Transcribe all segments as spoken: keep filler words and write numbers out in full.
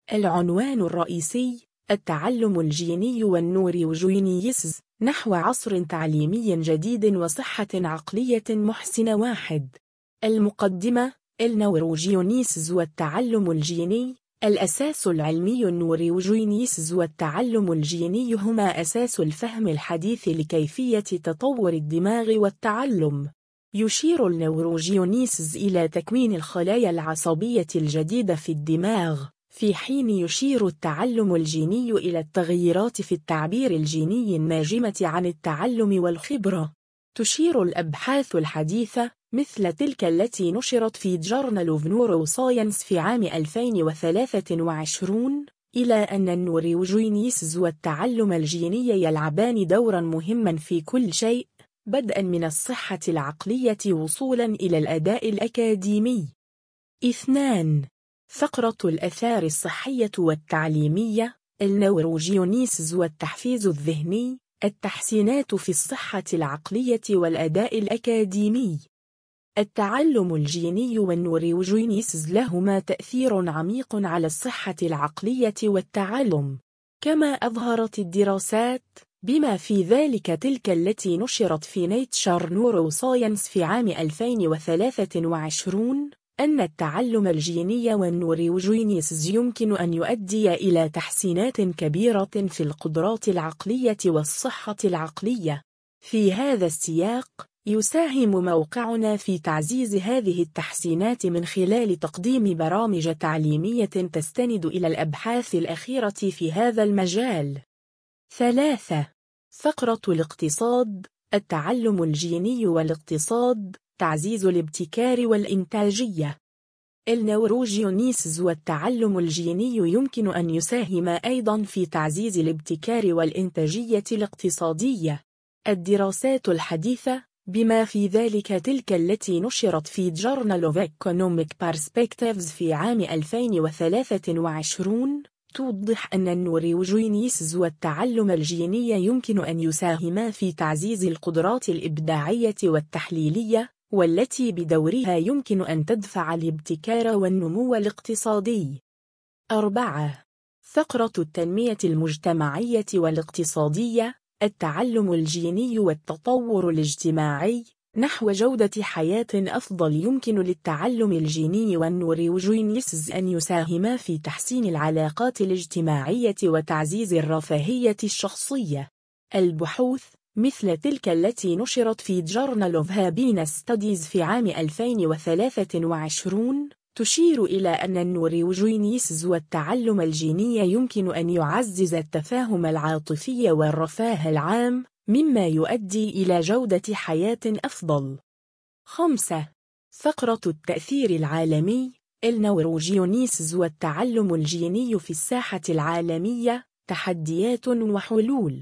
العنوان الرئيسي: التعلم الجيني والنوريوجينيسز نحو عصر تعليمي جديد وصحة عقلية محسنة. واحد. المقدمة: النوروجينيسز والتعلم الجيني. الأساس العلمي: النوريوجينيسز والتعلم الجيني هما أساس الفهم الحديث لكيفية تطور الدماغ والتعلم. يشير النوروجينيسز إلى تكوين الخلايا العصبية الجديدة في الدماغ، في حين يشير التعلم الجيني إلى التغييرات في التعبير الجيني الناجمة عن التعلم والخبرة. تشير الأبحاث الحديثة مثل تلك التي نشرت في جورنال اوف نوروساينس في عام ألفين وثلاثة وعشرين إلى أن النوريوجينيسز والتعلم الجيني يلعبان دورا مهما في كل شيء، بدءا من الصحة العقلية وصولا إلى الأداء الأكاديمي. اثنان. فقرة الآثار الصحية والتعليمية. النوروجينيسز والتحفيز الذهني. التحسينات في الصحة العقلية والأداء الأكاديمي. التعلم الجيني والنوريوجينيسز لهما تأثير عميق على الصحة العقلية والتعلم، كما أظهرت الدراسات، بما في ذلك تلك التي نشرت في نيتشر نوروساينس في عام ألفين وثلاثة وعشرين، أن التعلم الجيني والنوريوجينيسز يمكن أن يؤدي إلى تحسينات كبيرة في القدرات العقلية والصحة العقلية. في هذا السياق، يساهم موقعنا في تعزيز هذه التحسينات من خلال تقديم برامج تعليمية تستند إلى الأبحاث الأخيرة في هذا المجال. ثلاثة. فقرة الاقتصاد. التعلم الجيني والاقتصاد. تعزيز الابتكار والإنتاجية. النوروجينيسز والتعلم الجيني يمكن أن يساهم أيضا في تعزيز الابتكار والإنتاجية الاقتصادية. الدراسات الحديثة، بما في ذلك تلك التي نشرت في جورنال اوف ايكونوميك بيرسبكتيفز في عام ألفين وثلاثة وعشرين، توضح أن النوريوجينيسز والتعلم الجيني يمكن أن يساهما في تعزيز القدرات الإبداعية والتحليلية، والتي بدورها يمكن أن تدفع الابتكار والنمو الاقتصادي. أربعة. فقرة التنمية المجتمعية والاقتصادية. التعلم الجيني والتطور الاجتماعي نحو جودة حياة أفضل. يمكن للتعلم الجيني والنوريوجينيسز أن يساهما في تحسين العلاقات الاجتماعية وتعزيز الرفاهية الشخصية. البحوث مثل تلك التي نشرت في جورنال اوف هابينس ستاديز في عام ألفين وثلاثة وعشرين تشير إلى أن النوريوجينيسز والتعلم الجيني يمكن أن يعزز التفاهم العاطفي والرفاه العام، مما يؤدي إلى جودة حياة أفضل. خمسة. فقرة التأثير العالمي. النوروجينيسز والتعلم الجيني في الساحة العالمية. تحديات وحلول.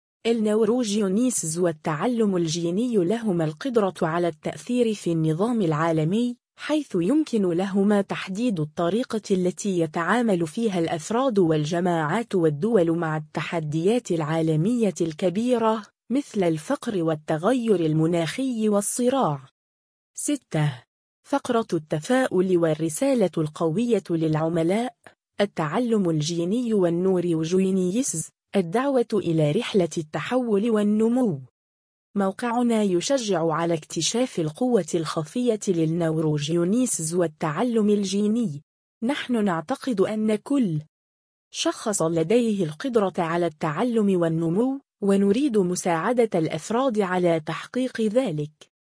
النوروجينيسز والتعلم الجيني لهما القدرة على التأثير في النظام العالمي، حيث يمكن لهما تحديد الطريقة التي يتعامل فيها الأفراد والجماعات والدول مع التحديات العالمية الكبيرة، مثل الفقر والتغير المناخي والصراع. ستة. فقرة التفاؤل والرسالة القوية للعملاء. التعلم الجيني والنوريوجينيسز. الدعوة إلى رحلة التحول والنمو. موقعنا يشجع على اكتشاف القوة الخفية للنوروجينيسز والتعلم الجيني. نحن نعتقد أن كل شخص لديه القدرة على التعلم والنمو، ونريد مساعدة الأفراد على تحقيق ذلك.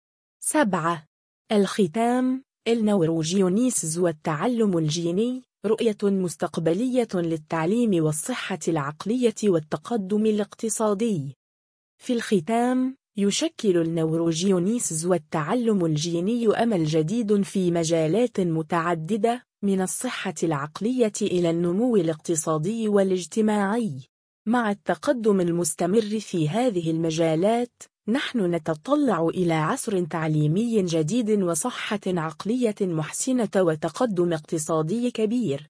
سبعة. الختام. النوروجينيسز والتعلم الجيني رؤية مستقبلية للتعليم والصحة العقلية والتقدم الاقتصادي. في الختام، يشكل النوروجينيسز والتعلم الجيني أمل جديد في مجالات متعددة، من الصحة العقلية إلى النمو الاقتصادي والاجتماعي. مع التقدم المستمر في هذه المجالات، نحن نتطلع إلى عصر تعليمي جديد وصحة عقلية محسنة وتقدم اقتصادي كبير.